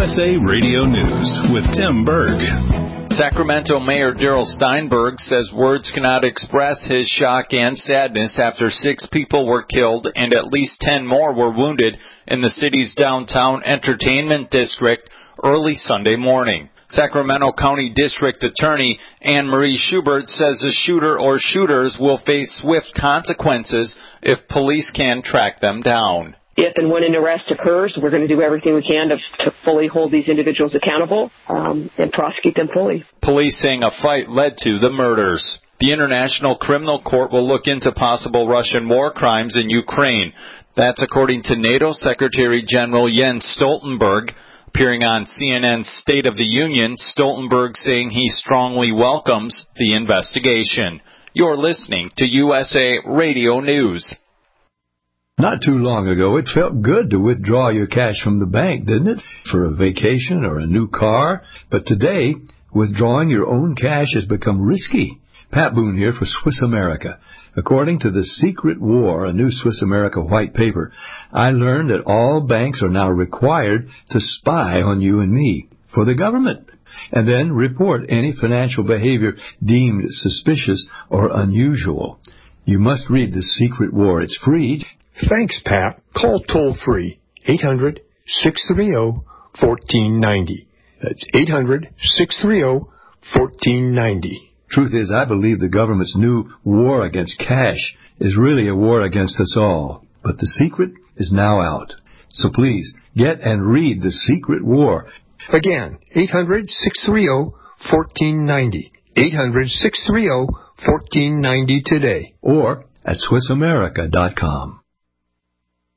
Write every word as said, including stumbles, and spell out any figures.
S A Radio News with Tim Berg. Sacramento Mayor Darrell Steinberg says words cannot express his shock and sadness after six people were killed and at least ten more were wounded in the city's downtown entertainment district early Sunday morning. Sacramento County District Attorney Anne Marie Schubert says the shooter or shooters will face swift consequences if police can track them down. If and when an arrest occurs, we're going to do everything we can to, to fully hold these individuals accountable um, and prosecute them fully. Police saying a fight led to the murders. The International Criminal Court will look into possible Russian war crimes in Ukraine. That's according to NATO Secretary General Jens Stoltenberg. Appearing on C N N's State of the Union, Stoltenberg saying he strongly welcomes the investigation. You're listening to U S A Radio News. Not too long ago, it felt good to withdraw your cash from the bank, didn't it? For a vacation or a new car. But today, withdrawing your own cash has become risky. Pat Boone here for Swiss America. According to The Secret War, a new Swiss America white paper, I learned that all banks are now required to spy on you and me for the government, and then report any financial behavior deemed suspicious or unusual. You must read The Secret War. It's free. Thanks, Pat. Call toll-free, eight hundred, six three zero, one four nine zero. That's eight hundred, six three zero, one four nine zero. Truth is, I believe the government's new war against cash is really a war against us all. But the secret is now out. So please, get and read The Secret War. Again, eight hundred, six three zero, one four nine zero. eight hundred, six three zero, one four nine zero today. Or at Swiss America dot com.